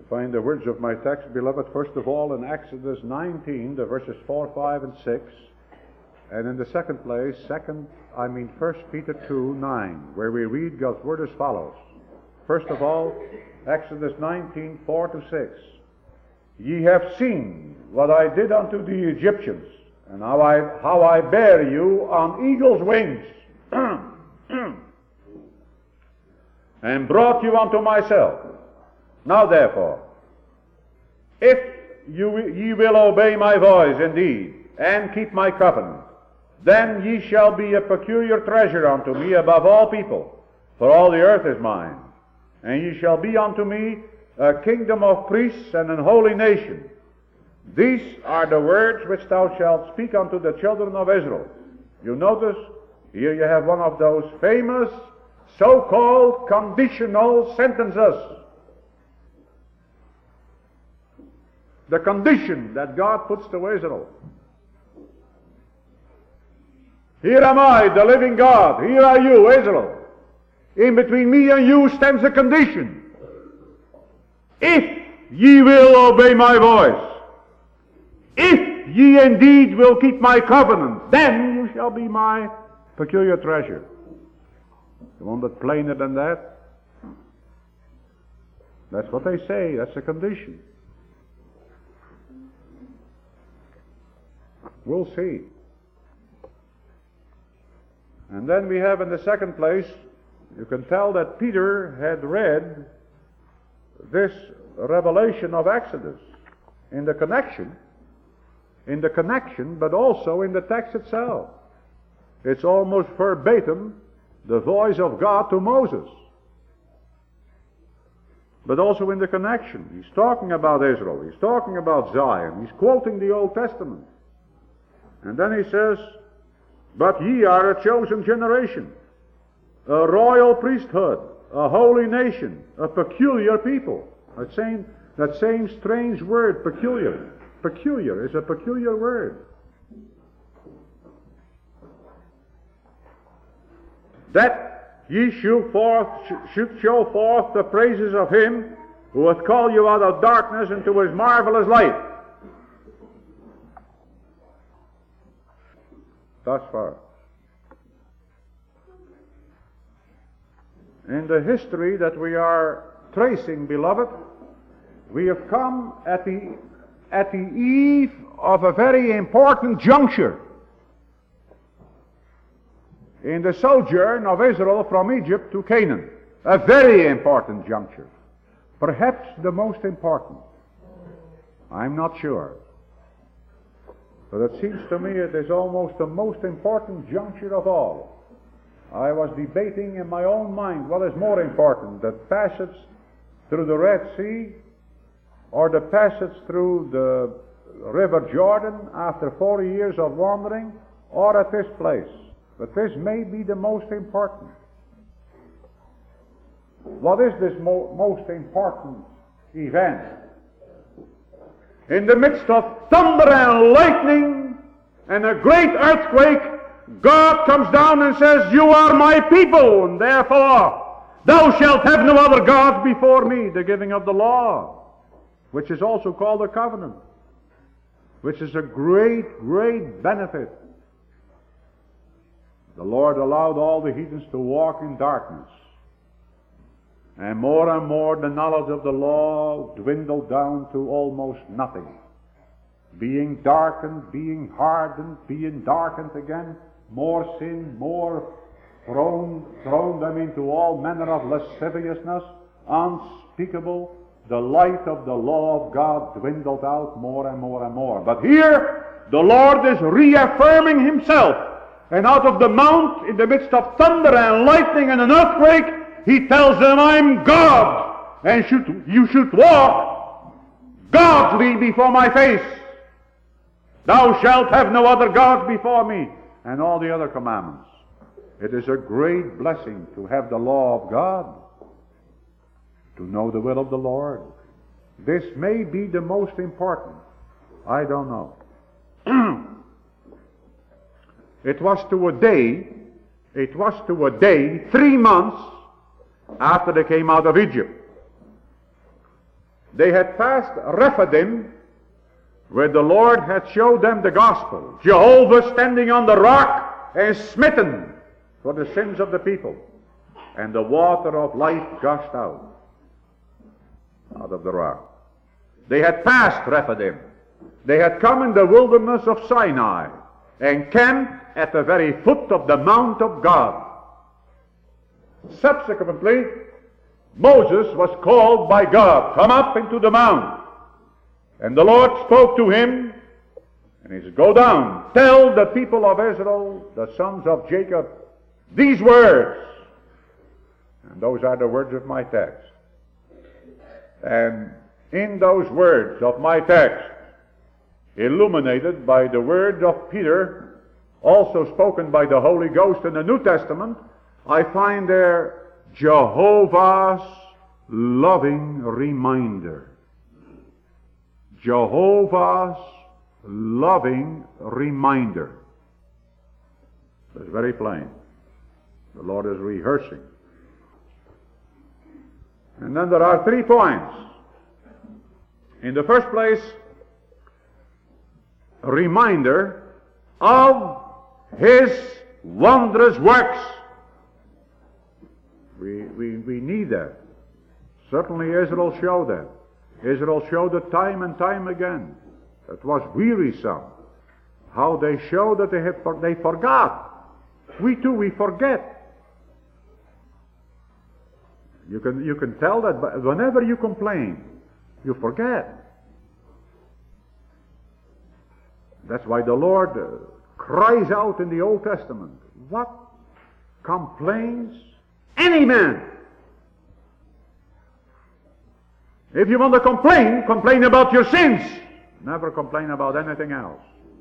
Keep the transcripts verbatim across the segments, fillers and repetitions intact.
You find the words of my text, beloved, first of all in Exodus nineteen, the verses four, five, and six. And in the second place, second, I mean First Peter two, nine, where we read God's word as follows. First of all, Exodus nineteen, four to six. Ye have seen what I did unto the Egyptians, and how I, how I bear you on eagle's wings, and brought you unto myself. Now therefore, if you, ye will obey my voice indeed, and keep my covenant, then ye shall be a peculiar treasure unto me above all people, for all the earth is mine. And ye shall be unto me a kingdom of priests and an holy nation. These are the words which thou shalt speak unto the children of Israel. You notice, here you have one of those famous so-called conditional sentences. The condition that God puts to Israel. Here am I, the living God. Here are you, Israel. In between me and you stands a condition. If ye will obey my voice, if ye indeed will keep my covenant, then you shall be my peculiar treasure. You want it plainer than that? That's what they say. That's a condition. We'll see. And then we have in the second place, you can tell that Peter had read this revelation of Exodus in the connection, in the connection, but also in the text itself. It's almost verbatim the voice of God to Moses. But also in the connection. He's talking about Israel. He's talking about Zion. He's quoting the Old Testament. And then he says, but ye are a chosen generation, a royal priesthood, a holy nation, a peculiar people. That same, that same strange word, peculiar. Peculiar is a peculiar word. That ye should, forth, should show forth the praises of him who hath called you out of darkness into his marvelous light. Thus far. In the history that we are tracing, beloved, we have come at the, at the eve of a very important juncture in the sojourn of Israel from Egypt to Canaan. A very important juncture. Perhaps the most important. I'm not sure. But it seems to me it is almost the most important juncture of all. I was debating in my own mind what is more important, the passage through the Red Sea or the passage through the River Jordan after forty years of wandering, or at this place. But this may be the most important. What is this mo- most important event? In the midst of thunder and lightning and a great earthquake, God comes down and says, you are my people, and therefore thou shalt have no other gods before me. The giving of the law, which is also called a covenant, which is a great, great benefit. The Lord allowed all the heathens to walk in darkness. And more and more the knowledge of the law dwindled down to almost nothing. Being darkened, being hardened, being darkened again, more sin, more thrown, thrown them into all manner of lasciviousness, unspeakable. The light of the law of God dwindled out more and more and more. But here, the Lord is reaffirming himself. And out of the mount, in the midst of thunder and lightning and an earthquake, he tells them, I'm God, and should, you should walk godly before my face. Thou shalt have no other gods before me, and all the other commandments. It is a great blessing to have the law of God, to know the will of the Lord. This may be the most important. I don't know. It was to a day, it was to a day, three months after they came out of Egypt. They had passed Rephidim, where the Lord had showed them the gospel. Jehovah standing on the rock and smitten for the sins of the people. And the water of life gushed out, out of the rock. They had passed Rephidim. They had come in the wilderness of Sinai and camped at the very foot of the Mount of God. Subsequently, Moses was called by God, come up into the mount. And the Lord spoke to him, and he said, go down, tell the people of Israel, the sons of Jacob, these words. And those are the words of my text. And in those words of my text, illuminated by the words of Peter, also spoken by the Holy Ghost in the New Testament, I find there Jehovah's loving reminder. Jehovah's loving reminder. It's very plain. The Lord is rehearsing. And then there are three points. In the first place, a reminder of His wondrous works. We, we, we need that. Certainly Israel showed that. Israel showed it time and time again. It was wearisome how they showed that they, had, they forgot. We too, we forget. You can, you can tell that but whenever you complain, you forget. That's why the Lord uh, cries out in the Old Testament, what complains any man? If you want to complain, complain about your sins. Never complain about anything else.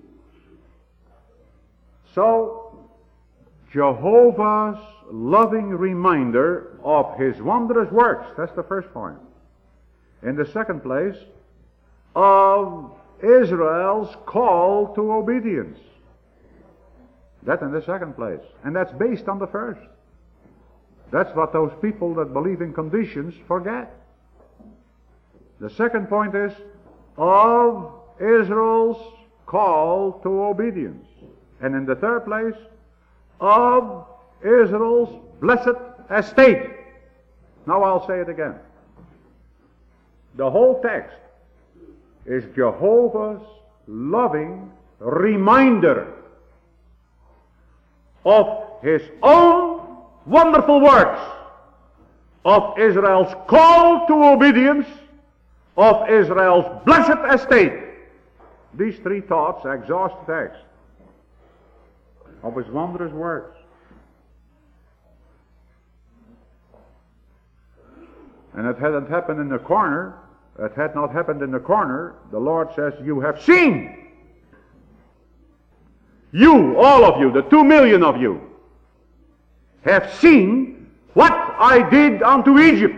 So, Jehovah's loving reminder of His wondrous works. That's the first point. In the second place, of Israel's call to obedience. That in the second place. And that's based on the first. That's what those people that believe in conditions forget. The second point is of Israel's call to obedience. And in the third place, of Israel's blessed estate. Now I'll say it again. The whole text is Jehovah's loving reminder of His own wonderful works, of Israel's call to obedience, of Israel's blessed estate. These three thoughts exhaust the text of His wondrous works. And it hadn't happened in the corner. It had not happened in the corner. The Lord says, you have seen. You, all of you, the two million of you, have seen what I did unto Egypt.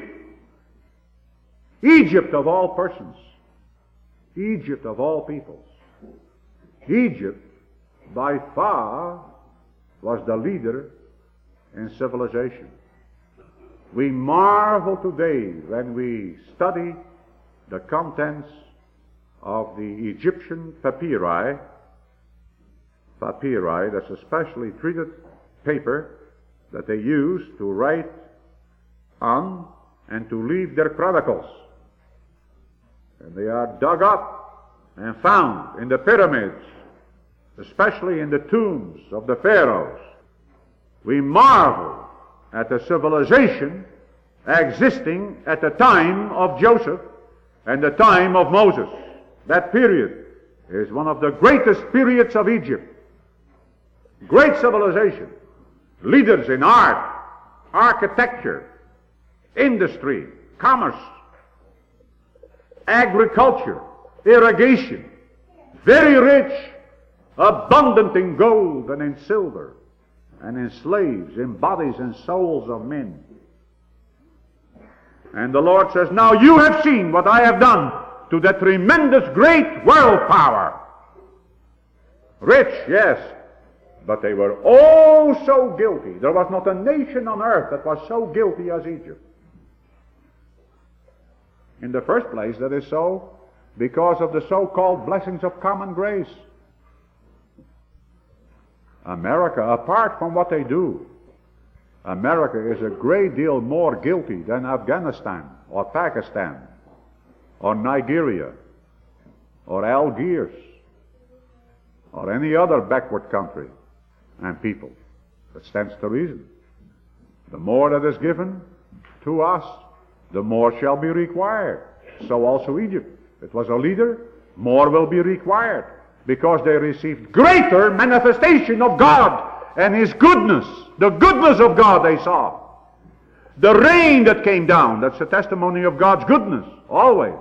Egypt of all persons. Egypt of all peoples. Egypt, by far, was the leader in civilization. We marvel today when we study the contents of the Egyptian papyri. Papyri, that's a specially treated paper that they use to write on and to leave their chronicles. And they are dug up and found in the pyramids, especially in the tombs of the pharaohs. We marvel at the civilization existing at the time of Joseph and the time of Moses. That period is one of the greatest periods of Egypt. Great civilization. Leaders in art, architecture, industry, commerce, agriculture, irrigation. Very rich, abundant in gold and in silver, and in slaves, in bodies and souls of men. And the Lord says, now you have seen what I have done to that tremendous great world power. Rich, yes, but they were oh so guilty. There was not a nation on earth that was so guilty as Egypt. In the first place, that is so because of the so-called blessings of common grace. America, apart from what they do, America is a great deal more guilty than Afghanistan or Pakistan or Nigeria or Algiers or any other backward country and people. That stands to reason. The more that is given to us, the more shall be required. So also Egypt. It was a leader, more will be required, because they received greater manifestation of God and His goodness. The goodness of God they saw. The rain that came down, that's a testimony of God's goodness, always.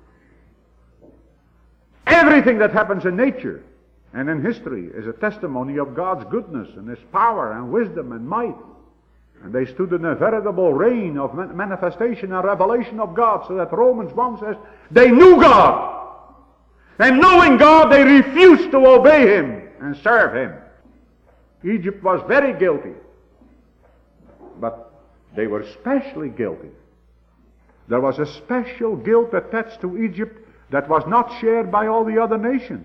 Everything that happens in nature and in history is a testimony of God's goodness and His power and wisdom and might. And they stood in a veritable reign of manifestation and revelation of God, so that Romans one says, they knew God. And knowing God, they refused to obey Him and serve Him. Egypt was very guilty. But they were especially guilty. There was a special guilt attached to Egypt that was not shared by all the other nations.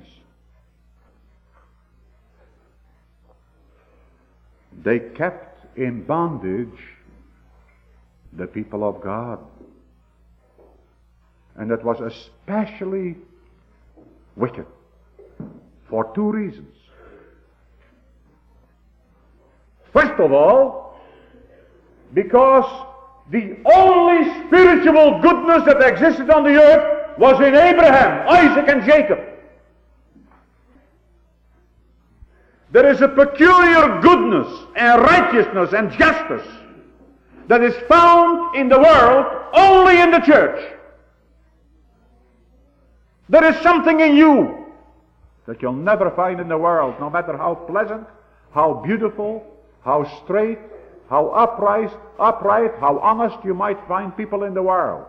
They kept in bondage the people of God. And that was especially wicked for two reasons. First of all, because the only spiritual goodness that existed on the earth was in Abraham, Isaac, and Jacob. There is a peculiar goodness and righteousness and justice that is found in the world only in the church. There is something in you that you'll never find in the world, no matter how pleasant, how beautiful, how straight, how upright, upright, how honest you might find people in the world.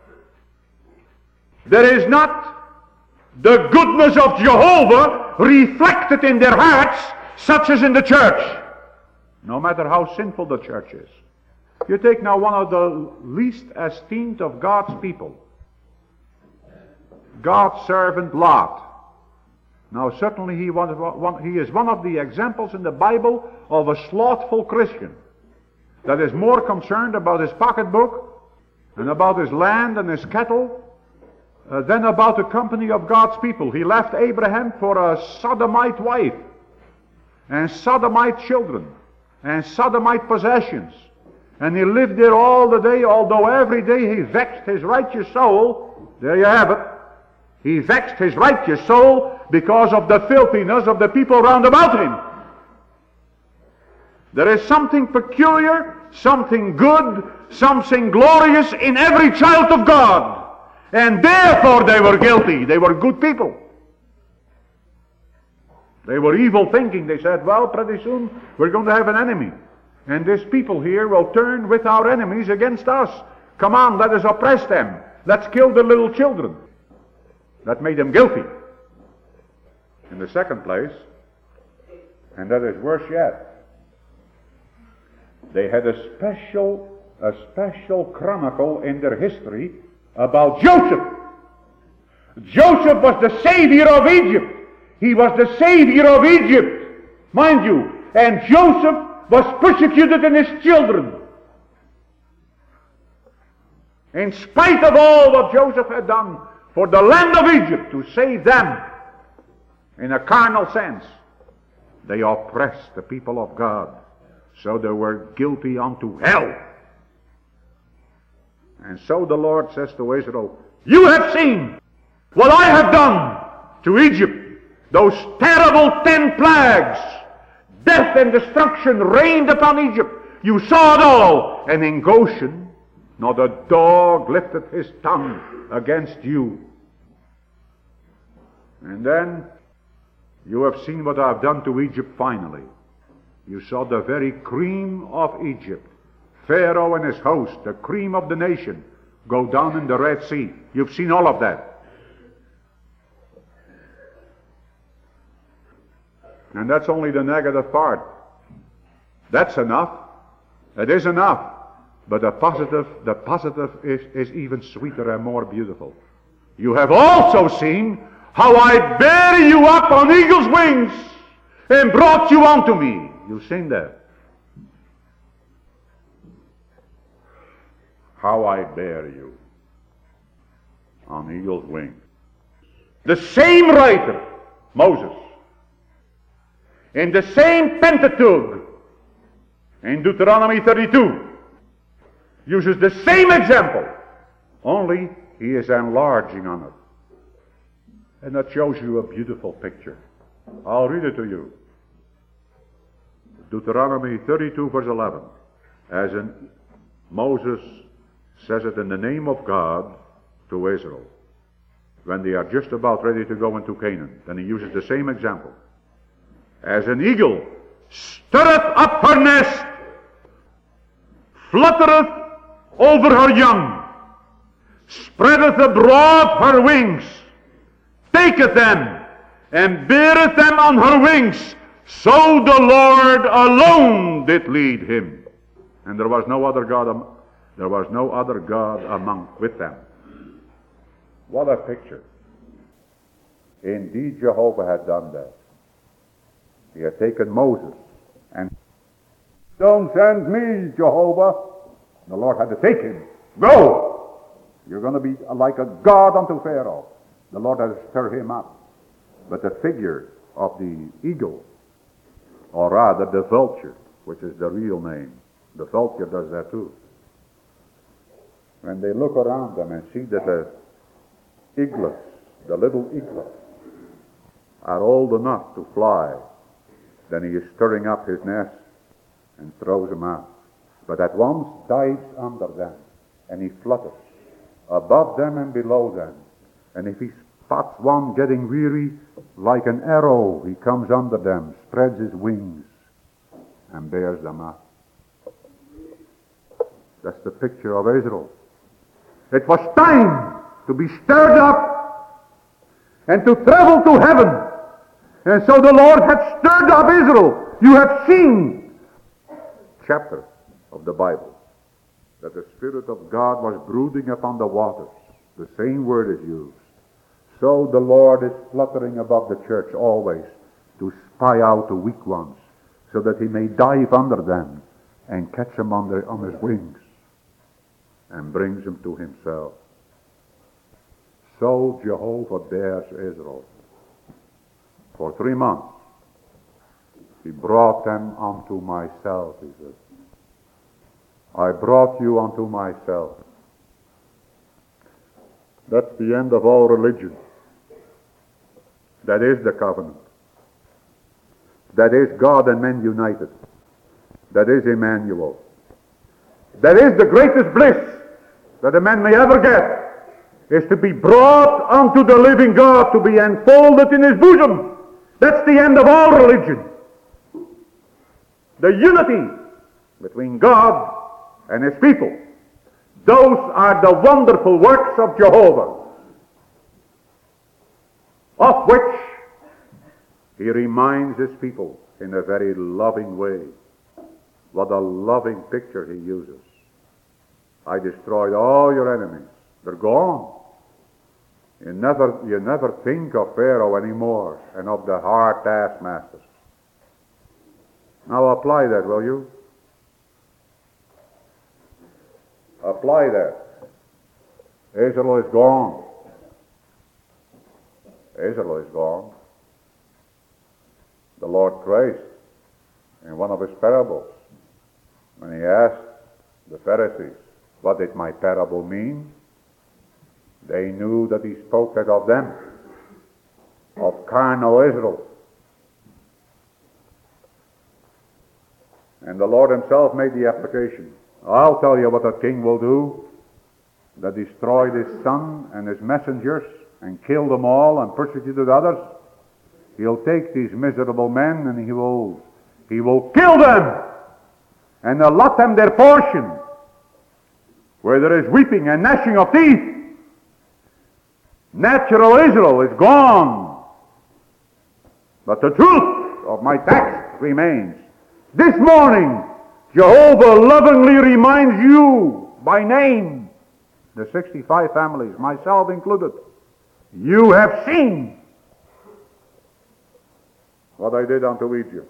There is not the goodness of Jehovah reflected in their hearts, such as in the church, no matter how sinful the church is. You take now one of the least esteemed of God's people, God's servant Lot. Now certainly he, was one, he is one of the examples in the Bible of a slothful Christian that is more concerned about his pocketbook and about his land and his cattle uh, than about the company of God's people. He left Abraham for a sodomite wife and sodomite children and sodomite possessions, and he lived there all the day, although every day he vexed his righteous soul. There you have it. He vexed his righteous soul because of the filthiness of the people round about him. There is something peculiar, something good, something glorious in every child of God. And therefore they were guilty. They were good people. They were evil thinking. They said, well, pretty soon we're going to have an enemy. And these people here will turn with our enemies against us. Come on, let us oppress them. Let's kill the little children. That made them guilty. In the second place, and that is worse yet, they had a special, a special chronicle in their history about Joseph. Joseph was the savior of Egypt. He was the savior of Egypt, mind you. And Joseph was persecuted in his children. In spite of all what Joseph had done for the land of Egypt to save them, in a carnal sense, they oppressed the people of God. So they were guilty unto hell. And so the Lord says to Israel, you have seen what I have done to Egypt. Those terrible ten plagues, death and destruction reigned upon Egypt. You saw it all. And in Goshen, not a dog lifted his tongue against you. And then you have seen what I have done to Egypt finally. You saw the very cream of Egypt, Pharaoh and his host, the cream of the nation, go down in the Red Sea. You've seen all of that. And that's only the negative part. That's enough. It is enough But the positive, the positive is, is even sweeter and more beautiful. You have also seen how I bear you up on eagle's wings and brought you unto me. You've seen that. How I bear you on eagle's wings. The same writer, Moses, in the same Pentateuch, in Deuteronomy thirty-two, uses the same example, only he is enlarging on it. And that shows you a beautiful picture. I'll read it to you. Deuteronomy thirty-two verse eleven. As in Moses says it in the name of God to Israel, when they are just about ready to go into Canaan. Then he uses the same example. As an eagle stirreth up her nest, fluttereth over her young, spreadeth abroad her wings, taketh them, and beareth them on her wings, so the Lord alone did lead him. And there was no other God, am- there was no other God among with them. What a picture. Indeed, Jehovah had done that. He had taken Moses and, don't send me, Jehovah. The Lord had to take him. Go! You're going to be like a god unto Pharaoh. The Lord had to stir him up. But the figure of the eagle, or rather the vulture, which is the real name, the vulture does that too. When they look around them and see that the eaglets, the little eaglets, are old enough to fly, then he is stirring up his nest and throws them out. But at once dives under them, and he flutters above them and below them. And if he spots one getting weary, like an arrow, he comes under them, spreads his wings, and bears them up. That's the picture of Israel. It was time to be stirred up and to travel to heaven. And so the Lord had stirred up Israel. You have seen chapter of the Bible that the Spirit of God was brooding upon the waters. The same word is used. So the Lord is fluttering above the church always to spy out the weak ones, so that he may dive under them and catch them on, their, on his wings and brings them to himself. So Jehovah bears Israel. For three months, he brought them unto myself, he says. I brought you unto myself. That's the end of all religion. That is the covenant. That is God and men united. That is Emmanuel. That is the greatest bliss that a man may ever get, is to be brought unto the living God, to be enfolded in his bosom. That's the end of all religion. The unity between God and his people. Those are the wonderful works of Jehovah, of which he reminds his people in a very loving way. What a loving picture he uses. I destroyed all your enemies. They're gone. You never, you never think of Pharaoh anymore and of the hard taskmasters. Now apply that, will you? Apply that. Israel is gone. Israel is gone. The Lord Christ, in one of his parables, when he asked the Pharisees, what did my parable mean? They knew that he spoke that of them, of carnal Israel. And the Lord himself made the application. I'll tell you what a king will do, that destroyed his son and his messengers and killed them all and persecuted others. He'll take these miserable men and he will, he will kill them and allot them their portion, where there is weeping and gnashing of teeth. Natural Israel is gone, but the truth of my text remains. This morning Jehovah lovingly reminds you by name, the sixty-five families, myself included, you have seen what I did unto Egypt.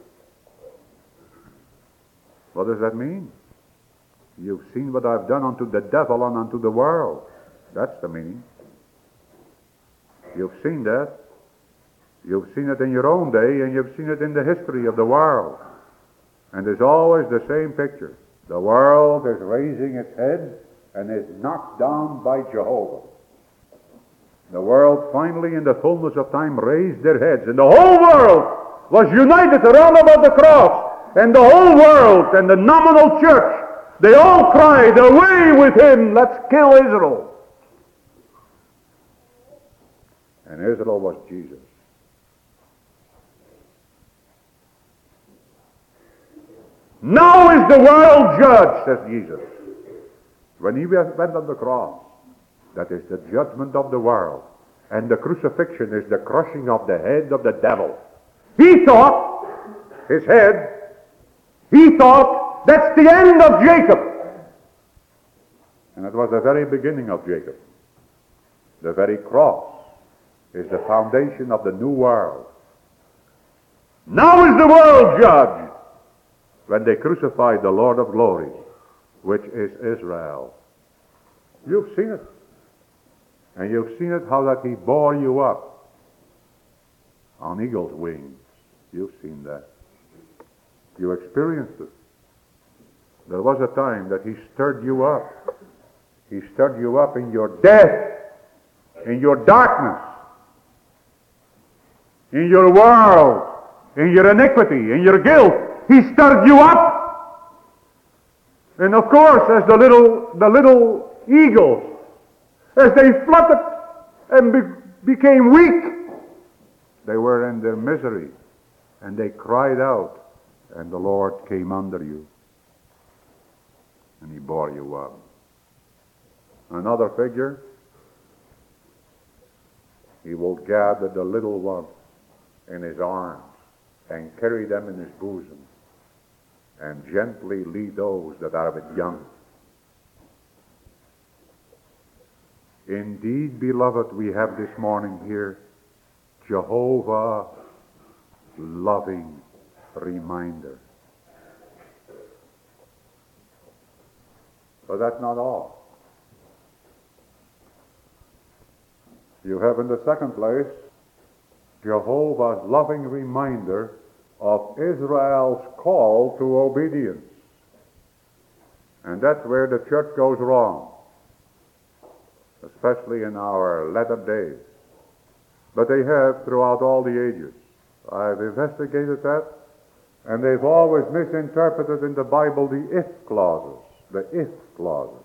What does that mean? You've seen what I've done unto the devil and unto the world. That's the meaning. You've seen that. You've seen it in your own day, and you've seen it in the history of the world. And there's always the same picture. The world is raising its head and is knocked down by Jehovah. The world finally, in the fullness of time, raised their heads, and the whole world was united around about the cross. And the whole world and the nominal church, they all cried, away with him, let's kill Israel. And Israel was Jesus. Now is the world judged, says Jesus. When he went on the cross, that is the judgment of the world. And the crucifixion is the crushing of the head of the devil. He thought, his head, he thought, that's the end of Jacob. And it was the very beginning of Jacob. The very cross is the foundation of the new world. Now is the world judged when they crucified the Lord of glory, which is Israel. You've seen it. And you've seen it how that he bore you up on eagle's wings. You've seen that. You experienced it. There was a time that he stirred you up. He stirred you up in your death, in your darkness, in your world, in your iniquity, in your guilt. He stirred you up. And of course, as the little, the little eagles, as they fluttered and be, became weak, they were in their misery, and they cried out, and the Lord came under you, and he bore you up. Another figure, he will gather the little ones in his arms and carry them in his bosom and gently lead those that are but young. Indeed, beloved, we have this morning here Jehovah loving reminder. But that's not all. You have in the second place Jehovah's loving reminder of Israel's call to obedience. And that's where the church goes wrong, especially in our latter days. But they have throughout all the ages. I've investigated that, and they've always misinterpreted in the Bible the if clauses, the if clauses.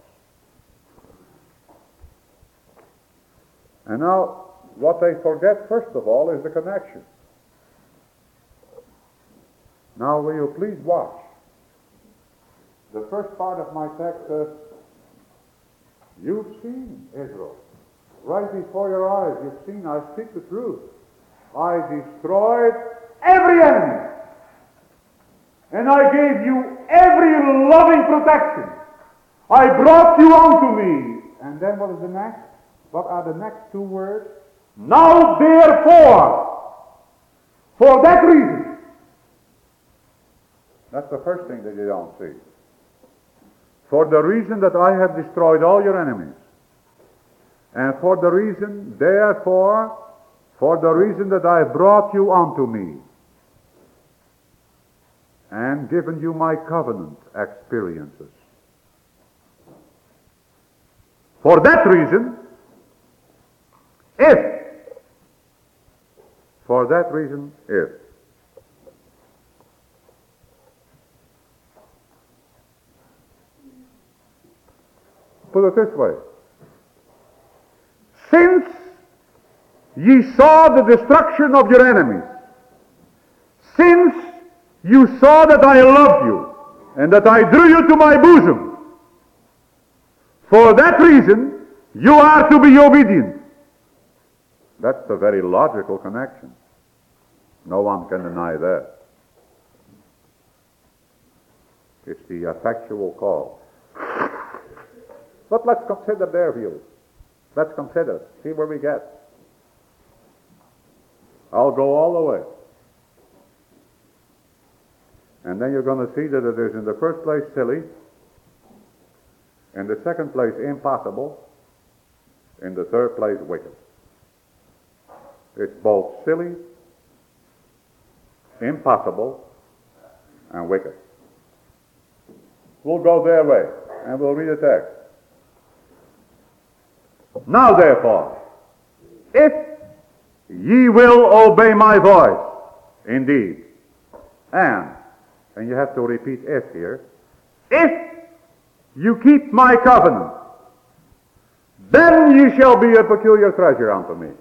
And now, what they forget, first of all, is the connection. Now, will you please watch? The first part of my text says, you've seen Israel. Right before your eyes, you've seen, I speak the truth. I destroyed every enemy. And I gave you every loving protection. I brought you unto me. And then what is the next? What are the next two words? Now therefore, for that reason. That's the first thing that you don't see. For the reason that I have destroyed all your enemies. And for the reason, therefore, for the reason that I brought you unto me and given you my covenant experiences. For that reason, if, for that reason, if. Put it this way. Since ye saw the destruction of your enemies, since you saw that I loved you, and that I drew you to my bosom, for that reason, you are to be obedient. That's a very logical connection. No one can deny that. It's the effectual call. But let's consider their view. Let's consider it. See where we get. I'll go all the way. And then you're going to see that it is in the first place silly, in the second place impossible, in the third place wicked. It's both silly, impossible, and wicked. We'll go their way, and we'll read the text. Now therefore, if ye will obey my voice, indeed, and, and you have to repeat if here, if you keep my covenant, then ye shall be a peculiar treasure unto me.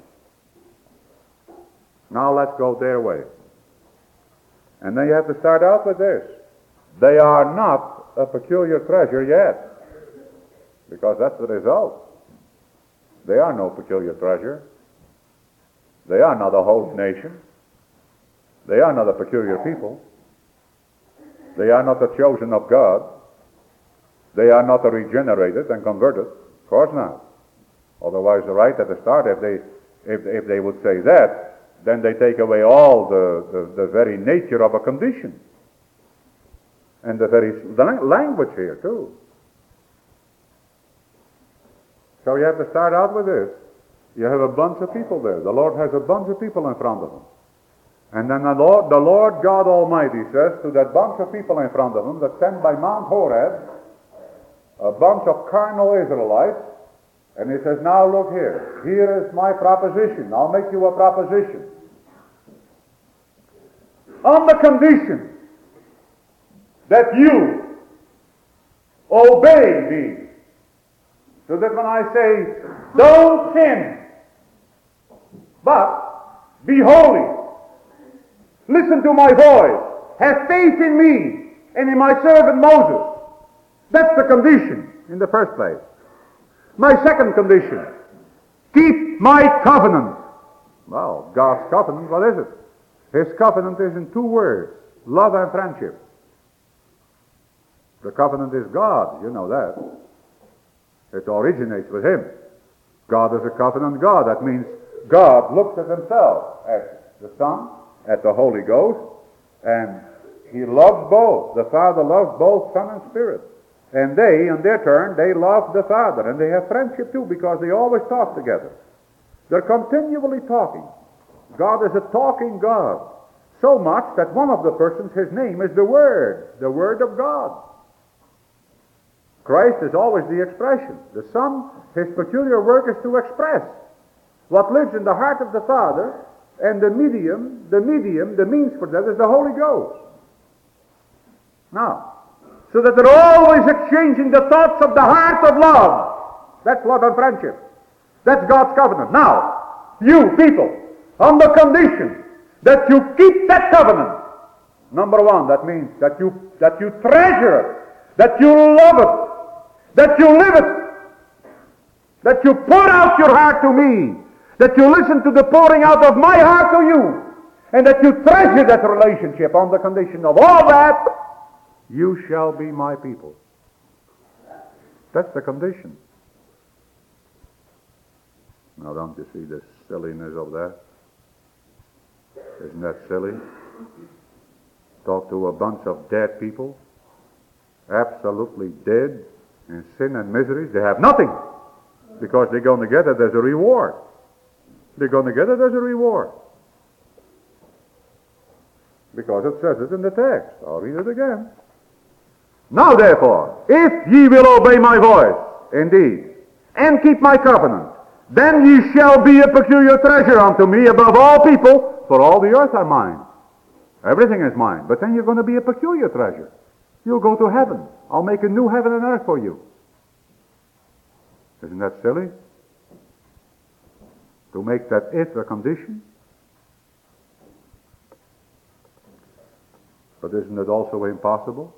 Now let's go their way. And then you have to start out with this. They are not a peculiar treasure yet, because that's the result. They are no peculiar treasure. They are not a holy nation. They are not a peculiar people. They are not the chosen of God. They are not the regenerated and converted. Of course not. Otherwise, right at the start, if they if, if they would say that, then they take away all the, the, the very nature of a condition. And the very language here, too. So you have to start out with this. You have a bunch of people there. The Lord has a bunch of people in front of him. And then the Lord, the Lord God Almighty says to that bunch of people in front of him that sent by Mount Horeb, a bunch of carnal Israelites, and he says, now look here. Here is my proposition. I'll make you a proposition. On the condition that you obey me. So that when I say, don't sin, but be holy, listen to my voice, have faith in me and in my servant Moses. That's the condition in the first place. My second condition, keep my covenant. Well, God's covenant, what is it? His covenant is in two words, love and friendship. The covenant is God, you know that. It originates with him. God is a covenant God. That means God looks at himself, at the Son, at the Holy Ghost, and he loves both. The Father loves both Son and Spirit. And they, in their turn, they love the Father. And they have friendship too, because they always talk together. They're continually talking. God is a talking God. So much that one of the persons, his name is the Word, the Word of God. Christ is always the expression. The Son, his peculiar work is to express what lives in the heart of the Father, and the medium, the medium, the means for that is the Holy Ghost. Now, so that they're always exchanging the thoughts of the heart of love. That's love and friendship. That's God's covenant. Now, you people, on the condition that you keep that covenant, number one, that means that you that you treasure it, that you love it, that you live it, that you pour out your heart to me, that you listen to the pouring out of my heart to you, and that you treasure that relationship. On the condition of all that, you shall be my people. That's the condition. Now don't you see the silliness of that? Isn't that silly? Talk to a bunch of dead people, absolutely dead in sin and miseries. They have nothing, because they're going to get it as a reward. They're going to get it as a reward. Because it says it in the text. I'll read it again. Now therefore, if ye will obey my voice, indeed, and keep my covenant, then ye shall be a peculiar treasure unto me above all people, for all the earth are mine. Everything is mine. But then you're going to be a peculiar treasure. You'll go to heaven. I'll make a new heaven and earth for you. Isn't that silly? To make that if a condition? But isn't it also impossible?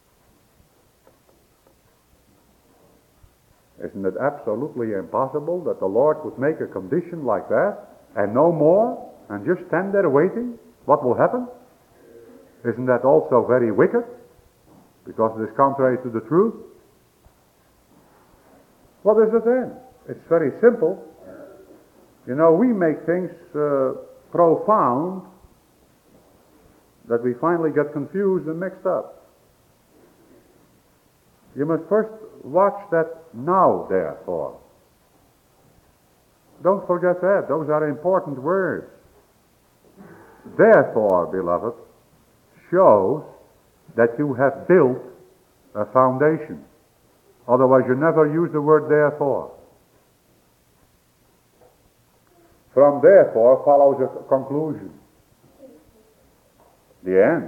Isn't it absolutely impossible that the Lord would make a condition like that and no more, and just stand there waiting? What will happen? Isn't that also very wicked? because it is contrary to the truth. What is it then? It's very simple. You know, we make things uh, profound that we finally get confused and mixed up. You must first watch that now, therefore. Don't forget that. Those are important words. Therefore, beloved, shows that you have built a foundation. Otherwise, you never use the word therefore. From therefore follows a conclusion. The end.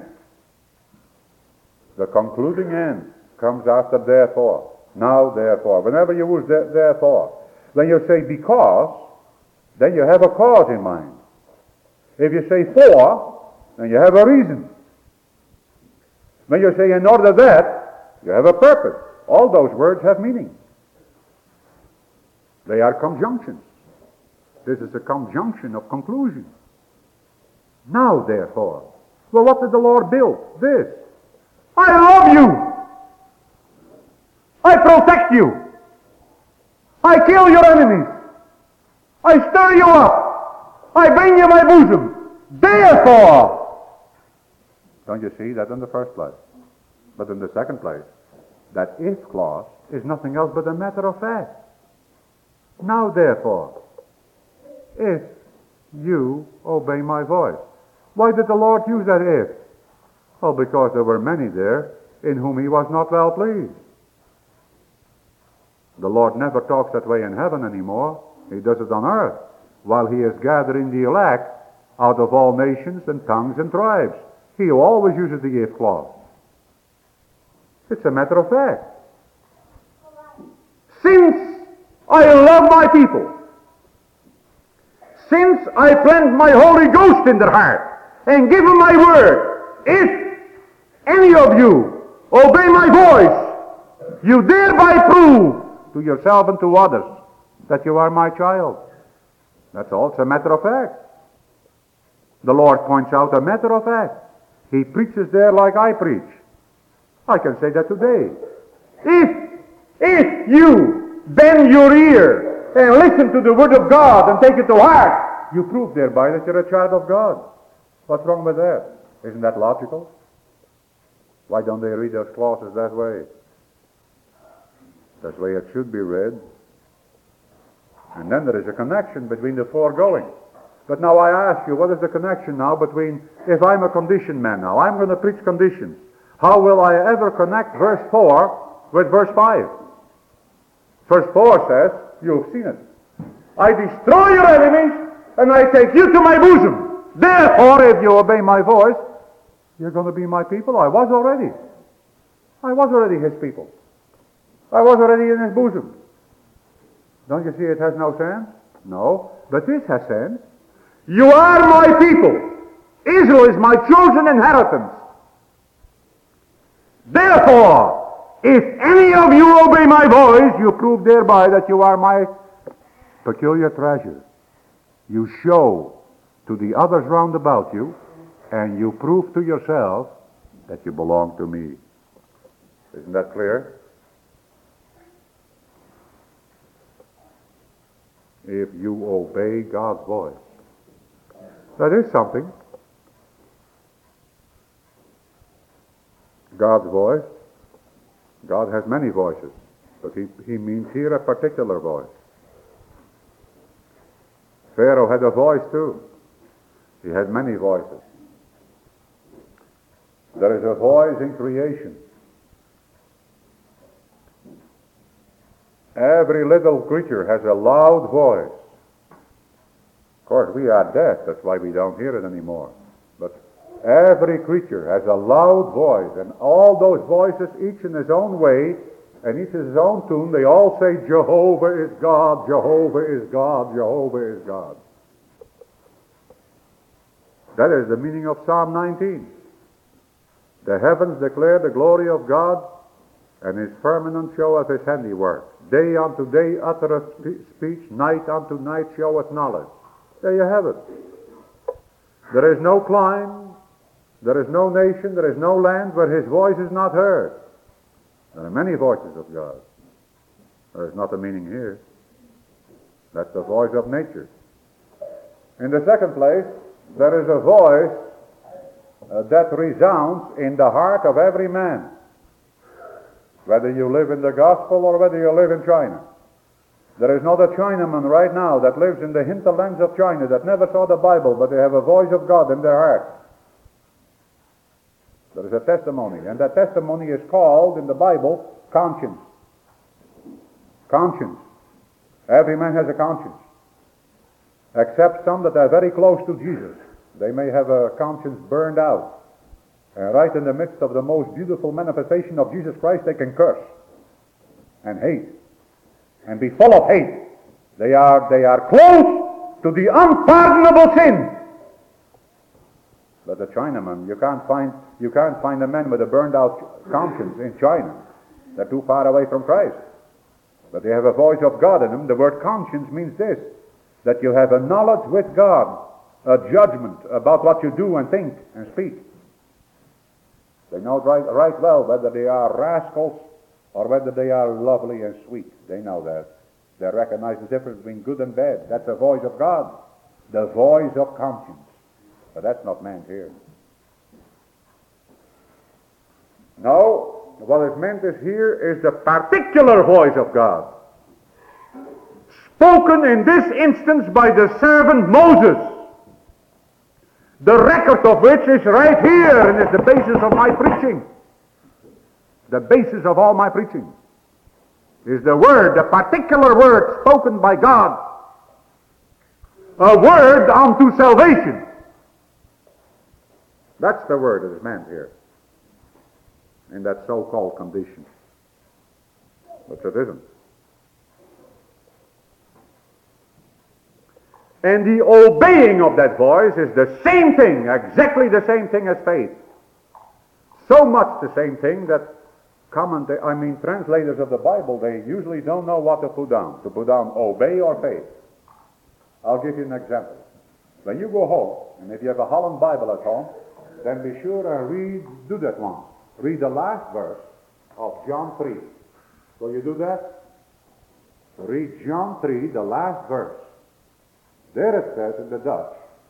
The concluding end comes after therefore. Now, therefore. Whenever you use the, therefore, when you say because, then you have a cause in mind. If you say for, then you have a reason. When you say in order that, you have a purpose. All those words have meaning. They are conjunctions. This is a conjunction of conclusion. Now, therefore. Well, what did the Lord build? This. I love you. I protect you. I kill your enemies. I stir you up. I bring you my bosom. Therefore. Don't you see that in the first place? But in the second place, that if clause is nothing else but a matter of fact. Now, therefore, if you obey my voice. Why did the Lord use that if? Oh, because there were many there in whom he was not well pleased. The Lord never talks that way in heaven anymore. He does it on earth, while he is gathering the elect out of all nations and tongues and tribes. He always uses the if clause. It's a matter of fact. Since I love my people, since I plant my Holy Ghost in their heart, and give them my word, if any of you obey my voice, you thereby prove to yourself and to others that you are my child. That's all. It's a matter of fact. The Lord points out a matter of fact. He preaches there like I preach. I can say that today. If, if you bend your ear and listen to the word of God and take it to heart, you prove thereby that you're a child of God. What's wrong with that? Isn't that logical? Why don't they read those clauses that way? That's the way it should be read. And then there is a connection between the foregoing. But now I ask you, what is the connection now between, if I'm a conditioned man now, I'm going to preach conditions. How will I ever connect verse four with verse five? Verse four says, you've seen it. I destroy your enemies and I take you to my bosom. Therefore, if you obey my voice, you're going to be my people. I was already. I was already his people. I was already in his bosom. Don't you see it has no sense? No. But this has sense. You are my people. Israel is my chosen inheritance. Therefore, if any of you obey my voice, you prove thereby that you are my peculiar treasure. You show to the others round about you, and you prove to yourself that you belong to me. Isn't that clear? If you obey God's voice. That is something. God's voice. God has many voices, but he, he means here a particular voice. Pharaoh had a voice too. He had many voices. There is a voice in creation. Every little creature has a loud voice. Of course, we are deaf, that's why we don't hear it anymore. But every creature has a loud voice, and all those voices, each in his own way, and each in his own tune, they all say, Jehovah is God, Jehovah is God, Jehovah is God. That is the meaning of Psalm nineteen. The heavens declare the glory of God, and his firmament showeth his handiwork. Day unto day uttereth speech, night unto night showeth knowledge. There you have it. There is no clime, there is no nation, there is no land where his voice is not heard. There are many voices of God. There is not a meaning here. That's the voice of nature. In the second place, there is a voice uh, that resounds in the heart of every man, whether you live in the gospel or whether you live in China. There is not a Chinaman right now that lives in the hinterlands of China that never saw the Bible, but they have a voice of God in their heart. There is a testimony, and that testimony is called in the Bible conscience. Conscience. Every man has a conscience, except some that are very close to Jesus. They may have a conscience burned out. And right in the midst of the most beautiful manifestation of Jesus Christ, they can curse and hate and be full of hate. They are, they are close to the unpardonable sin. But the Chinaman, you can't find, you can't find a man with a burned out conscience in China. They're too far away from Christ. But they have a voice of God in them. The word conscience means this, that you have a knowledge with God, a judgment about what you do and think and speak. They know right, right well whether they are rascals or whether they are lovely and sweet. They know that. They recognize the difference between good and bad. That's the voice of God, the voice of conscience. But that's not man's here. No. What is meant is here is the particular voice of God, spoken in this instance by the servant Moses, the record of which is right here and is the basis of my preaching. The basis of all my preaching is the word, the particular word spoken by God, a word unto salvation. That's the word that is meant here in that so-called condition. But it isn't. And the obeying of that voice is the same thing, exactly the same thing as faith. So much the same thing that comment, I mean translators of the Bible, they usually don't know what to put down. To put down obey or faith. I'll give you an example. When you go home, and if you have a Holland Bible at home, then be sure and read, do that one. Read the last verse of John three. Will you do that? Read John three, the last verse. There it says in the Dutch.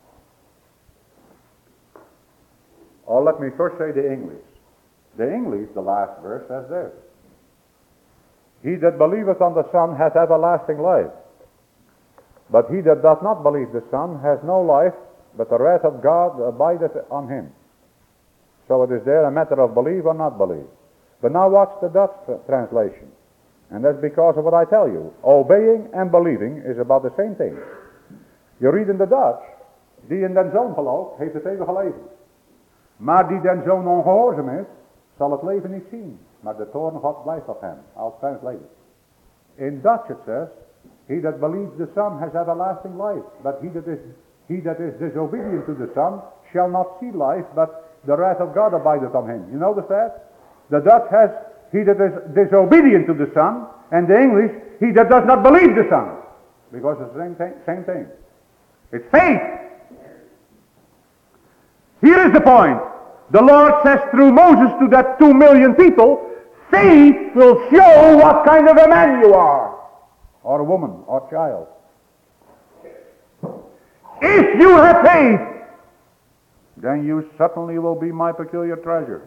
Or let me first say the English. The English, the last verse, says this. He that believeth on the Son hath everlasting life. But he that doth not believe the Son has no life, but the wrath of God abideth on him. So it is there a matter of believe or not believe. But now watch the Dutch translation. And that's because of what I tell you. Obeying and believing is about the same thing. Je read in de Dutch, die in den Zoon gelooft, heeft het eeuwige leven. Maar die den Zoon ongehoorzaam is, zal het leven niet zien. Maar de toorn God blijft op hem. I'll translate it. In Dutch it says, he that believes the Son has everlasting life. But he that is, he that is disobedient to the Son shall not see life, but the wrath of God abideth on him. You notice that? The Dutch has, he that is disobedient to the Son, and the English, he that does not believe the Son. Because it's the same thing. Same thing. It's faith. Here is the point. The Lord says through Moses to that two million people, faith will show what kind of a man you are, or a woman, or child. If you have faith, then you certainly will be my peculiar treasure.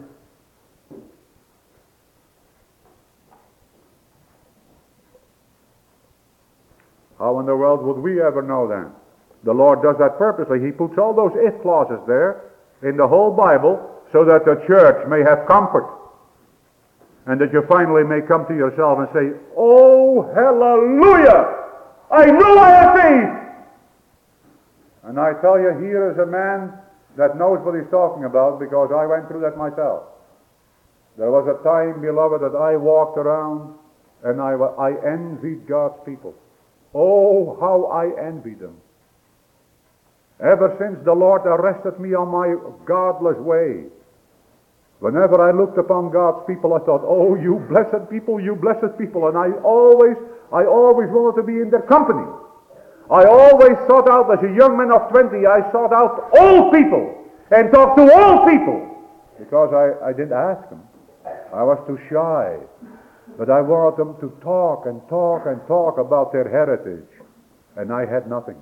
How in the world would we ever know then? The Lord does that purposely. He puts all those if clauses there in the whole Bible so that the church may have comfort. And that you finally may come to yourself and say, oh, hallelujah! I know I have faith! And I tell you, here is a man that knows what he's talking about, because I went through that myself. There was a time, beloved, that I walked around and I, I envied God's people. Oh, how I envied them. Ever since the Lord arrested me on my godless way, whenever I looked upon God's people, I thought, oh, you blessed people, you blessed people. And I always, I always wanted to be in their company. I always sought out, as a young man of twenty, I sought out old people and talked to old people, because I, I didn't ask them. I was too shy. But I wanted them to talk and talk and talk about their heritage. And I had nothing.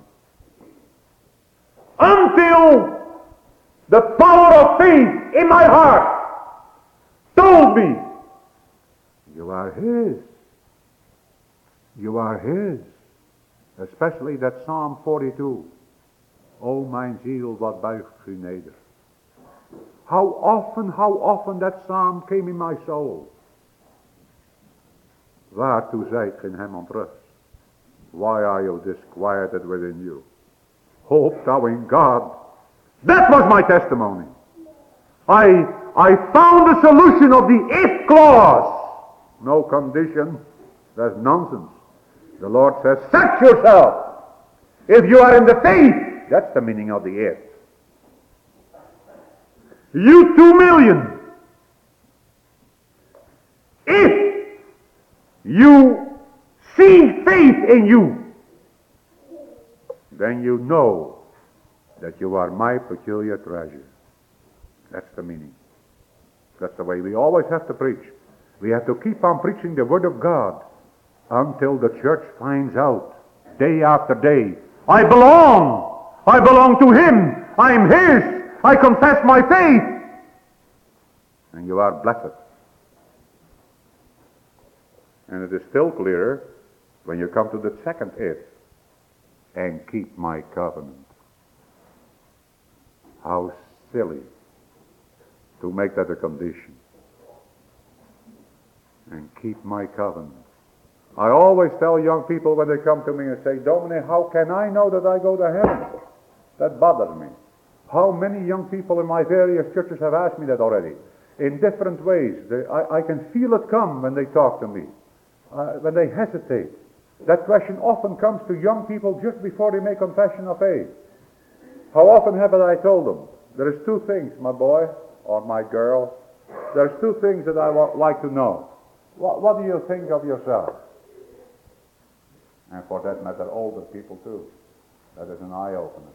Until the power of faith in my heart told me, you are His. You are His. Especially that Psalm forty-two. O mijn ziel, wat buigt u neder. How often, how often that psalm came in my soul. Waartoe zijt ge in hem ontrust? Why are you disquieted within you? Hope thou in God. That was my testimony. I, I found the solution of the if clause. No condition. That's nonsense. The Lord says, set yourself. If you are in the faith, that's the meaning of the if. You two million. If you see faith in you, then you know that you are my peculiar treasure. That's the meaning. That's the way we always have to preach. We have to keep on preaching the Word of God until the church finds out, day after day, I belong. I belong to Him. I'm His. I confess my faith. And you are blessed. And it is still clearer when you come to the second if. And keep my covenant. How silly to make that a condition. And keep my covenant. I always tell young people when they come to me and say, Dominic, how can I know that I go to heaven? That bothers me. How many young people in my various churches have asked me that already? In different ways. They, I, I can feel it come when they talk to me. Uh, when they hesitate. That question often comes to young people just before they make confession of faith. How often have I told them? There is two things, my boy or my girl. There's two things that I would like to know. What, what do you think of yourself? And for that matter, older people too. That is an eye-opener.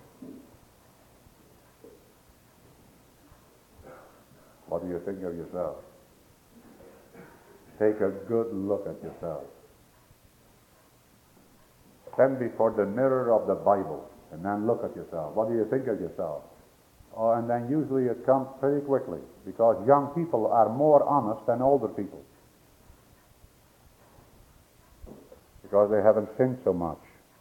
What do you think of yourself? Take a good look at yourself. Stand before the mirror of the Bible and then look at yourself. What do you think of yourself? Oh, and then usually it comes pretty quickly because young people are more honest than older people. Because they haven't sinned so much.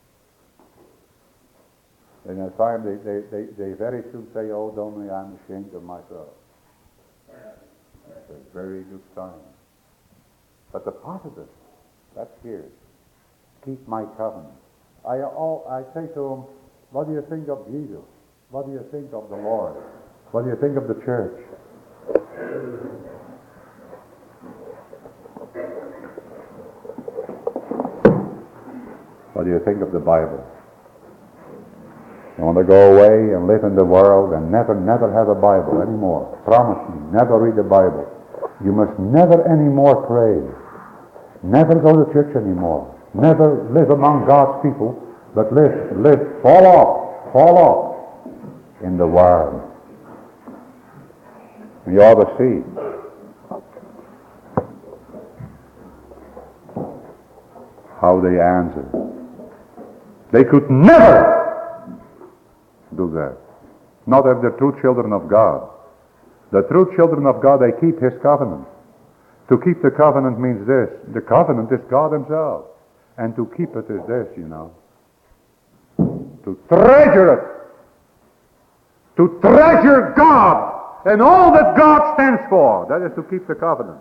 And at times they, they, they, they very soon say, oh, don't I'm ashamed of myself. That's a very good sign. But the positive, that's here. Keep my covenant. I, all, I say to them, what do you think of Jesus? What do you think of the Lord? What do you think of the church? What do you think of the Bible? You want to go away and live in the world and never, never have a Bible anymore. Promise me, never read the Bible. You must never anymore pray. Never go to church anymore. Never live among God's people, but live, live, fall off, fall off in the world. You ought to see. How they answer. They could never do that. Not if they're true children of God. The true children of God, they keep His covenant. To keep the covenant means this. The covenant is God Himself. And to keep it is this, you know. To treasure it. To treasure God and all that God stands for. That is to keep the covenant.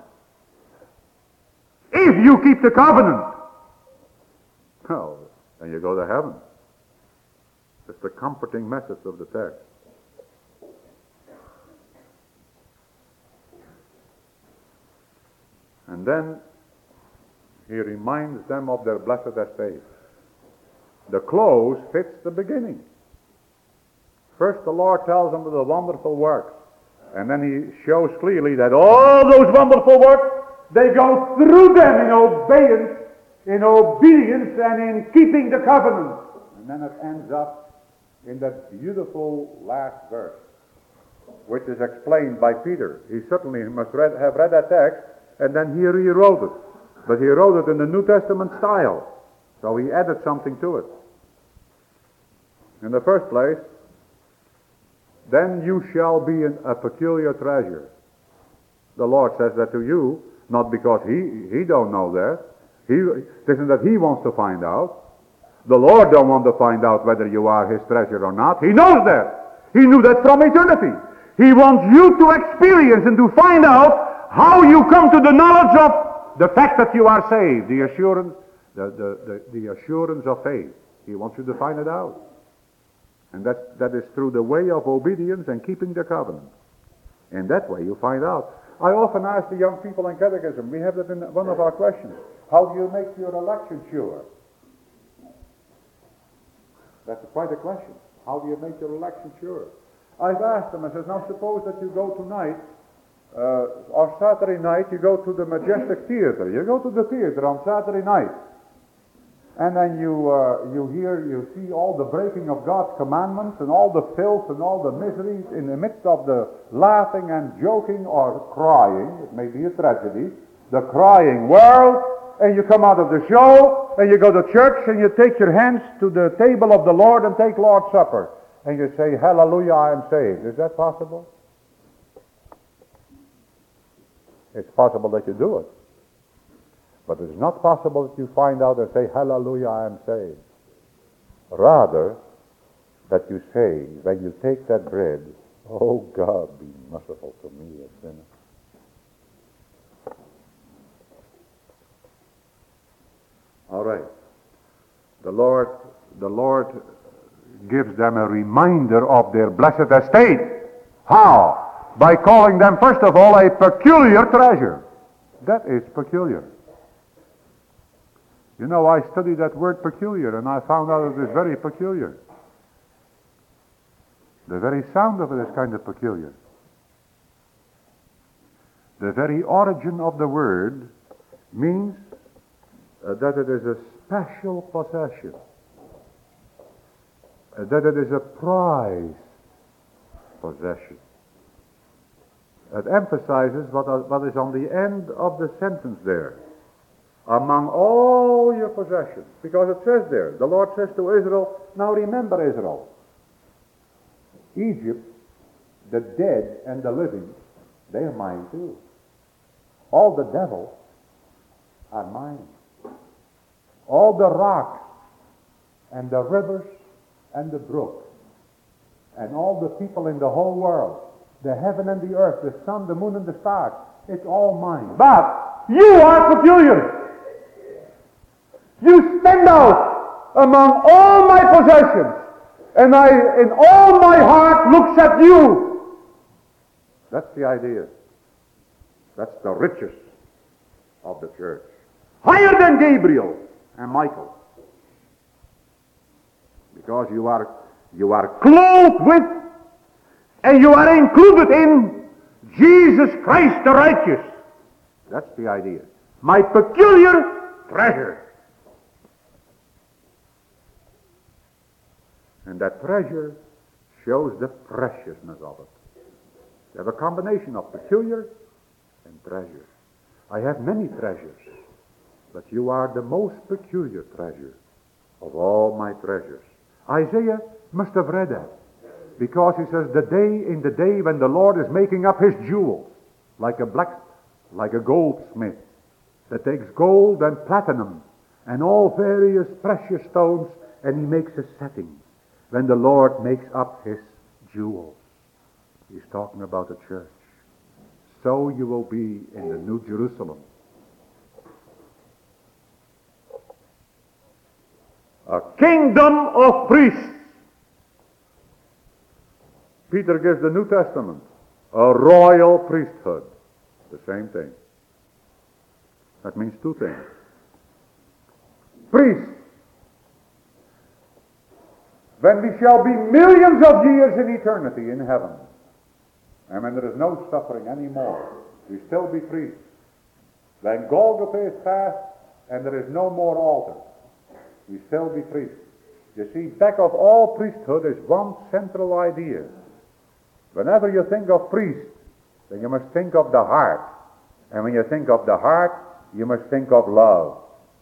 If you keep the covenant, oh, then you go to heaven. It's the comforting message of the text. And then he reminds them of their blessed estate. The close fits the beginning. First the Lord tells them of the wonderful works. And then he shows clearly that all those wonderful works, they go through them in obedience, in obedience and in keeping the covenant. And then it ends up in that beautiful last verse. which is explained by Peter. He certainly must read, have read that text, and then he rewrote it. But he wrote it in the New Testament style, so he added something to it. In the first place, then you shall be an, a peculiar treasure. The Lord says that to you, not because he, he don't know that. He, it isn't that he wants to find out. The Lord don't want to find out whether you are his treasure or not. He knows that. He knew that from eternity. He wants you to experience and to find out how you come to the knowledge of the fact that you are saved, the assurance, the, the, the, the assurance of faith. He wants you to find it out. And that, that is through the way of obedience and keeping the covenant. In that way you find out. I often ask the young people in catechism, we have that in one of our questions, how do you make your election sure? That's quite a question. How do you make your election sure? I've asked them, I said, now suppose that you go tonight, uh, or Saturday night, you go to the Majestic Theater. You go to the theater on Saturday night. And then you uh, you hear, you see all the breaking of God's commandments and all the filth and all the miseries in the midst of the laughing and joking or crying. It may be a tragedy. The crying world. And you come out of the show and you go to church and you take your hands to the table of the Lord and take Lord's Supper. And you say, hallelujah, I am saved. Is that possible? It's possible that you do it. But it is not possible that you find out and say, hallelujah, I am saved. Rather, that you say, when you take that bread, oh God, be merciful to me, a sinner. All right. The Lord, the Lord gives them a reminder of their blessed estate. How? By calling them, first of all, a peculiar treasure. That is peculiar. You know, I studied that word peculiar, and I found out it is very peculiar. The very sound of it is kind of peculiar. The very origin of the word means uh, that it is a special possession, uh, that it is a prized possession. It emphasizes what, uh, what is on the end of the sentence there. Among all your possessions. Because it says there, the Lord says to Israel, now remember Israel. Egypt, the dead and the living, they are mine too. All the devils are mine. All the rocks and the rivers and the brook and all the people in the whole world, the heaven and the earth, the sun, the moon and the stars, it's all mine. But you are peculiar. You stand out among all my possessions, and I, in all my heart, looks at you. That's the idea. That's the riches of the church. Higher than Gabriel and Michael. Because you are, you are clothed with, and you are included in Jesus Christ the righteous. That's the idea. My peculiar treasure. And that treasure shows the preciousness of it. You have a combination of peculiar and treasure. I have many treasures, but you are the most peculiar treasure of all my treasures. Isaiah must have read that, because he says, the day in the day when the Lord is making up his jewels, like a black, like a goldsmith that takes gold and platinum and all various precious stones, and he makes a setting. When the Lord makes up his jewels, he's talking about the church. So you will be in the New Jerusalem. A kingdom of priests. Peter gives the New Testament a royal priesthood. The same thing. That means two things. Priests. When we shall be millions of years in eternity in heaven, and when there is no suffering anymore, we still be priests. When Golgotha is past and there is no more altar, we still be priests. You see, back of all priesthood is one central idea. Whenever you think of priest, then you must think of the heart. And when you think of the heart, you must think of love.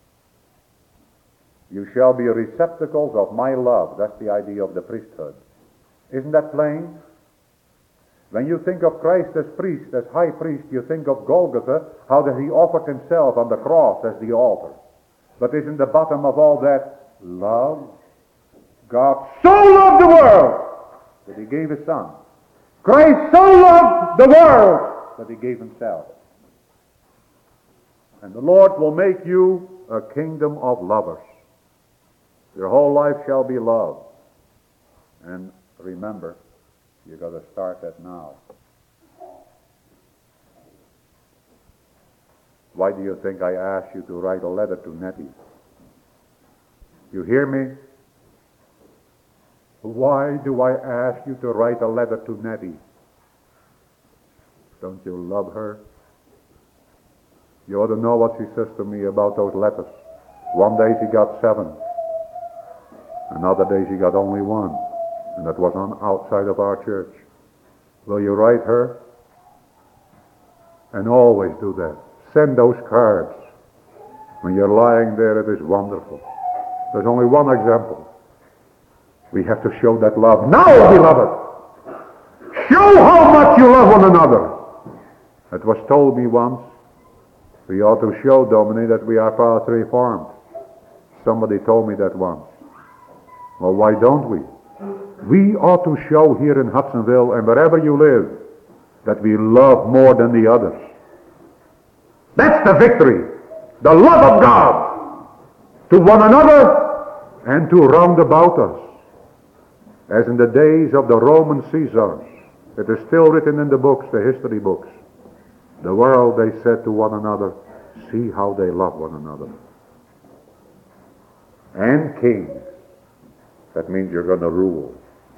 You shall be receptacles of my love. That's the idea of the priesthood. Isn't that plain? When you think of Christ as priest, as high priest, you think of Golgotha, how that he offered himself on the cross as the altar. But isn't the bottom of all that love? God so loved the world that he gave his son. Christ so loved the world that he gave himself. And the Lord will make you a kingdom of lovers. Your whole life shall be love. And remember, you've got to start that now. Why do you think I asked you to write a letter to Nettie? You hear me? Why do I ask you to write a letter to Nettie? Don't you love her? You ought to know what she says to me about those letters. One day she got seven. Another day she got only one. And that was on outside of our church. Will you write her? And always do that. Send those cards. When you're lying there, it is wonderful. There's only one example. We have to show that love. Now, beloved! Show how much you love one another. It was told me once, we ought to show, Dominic, that we are fast reformed. Somebody told me that once. Well, why don't we? We ought to show here in Hudsonville and wherever you live that we love more than the others. That's the victory. The love of God to one another and to round about us. As in the days of the Roman Caesars, it is still written in the books, the history books. The world, they said to one another, see how they love one another. And kings. That means you're going to rule.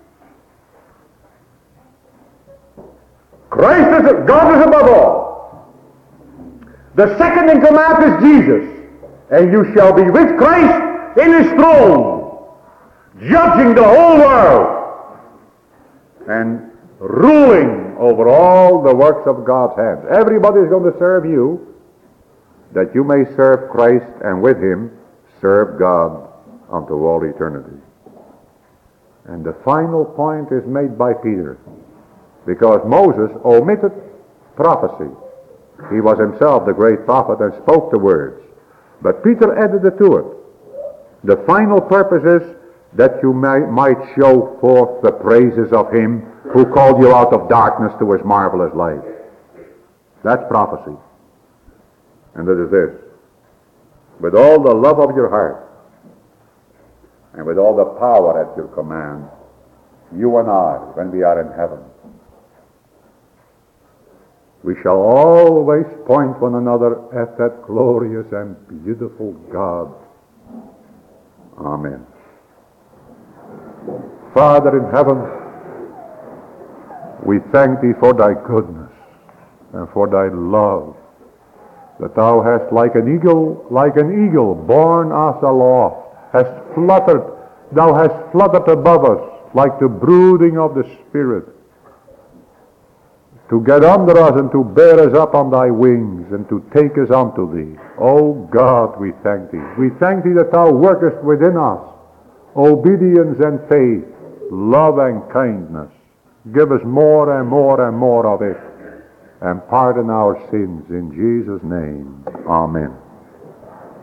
Christ is, God is above all. The second in command is Jesus. And you shall be with Christ in his throne, judging the whole world and ruling over all the works of God's hands. Everybody is going to serve you, that you may serve Christ and with him serve God unto all eternity. And the final point is made by Peter, because Moses omitted prophecy. He was himself the great prophet and spoke the words. But Peter added it to it. The final purpose is that you may, might show forth the praises of him who called you out of darkness to his marvelous light. That's prophecy. And it is this. With all the love of your heart and with all the power at your command, you and I, when we are in heaven, we shall always point one another at that glorious and beautiful God. Amen. Father in heaven, we thank thee for thy goodness and for thy love, that thou hast like an eagle, like an eagle borne us aloft, hast fluttered, thou hast fluttered above us like the brooding of the Spirit, to get under us and to bear us up on thy wings and to take us unto thee. O God, we thank thee. We thank thee that thou workest within us obedience and faith, love and kindness. Give us more and more and more of it, and pardon our sins in Jesus' name. Amen.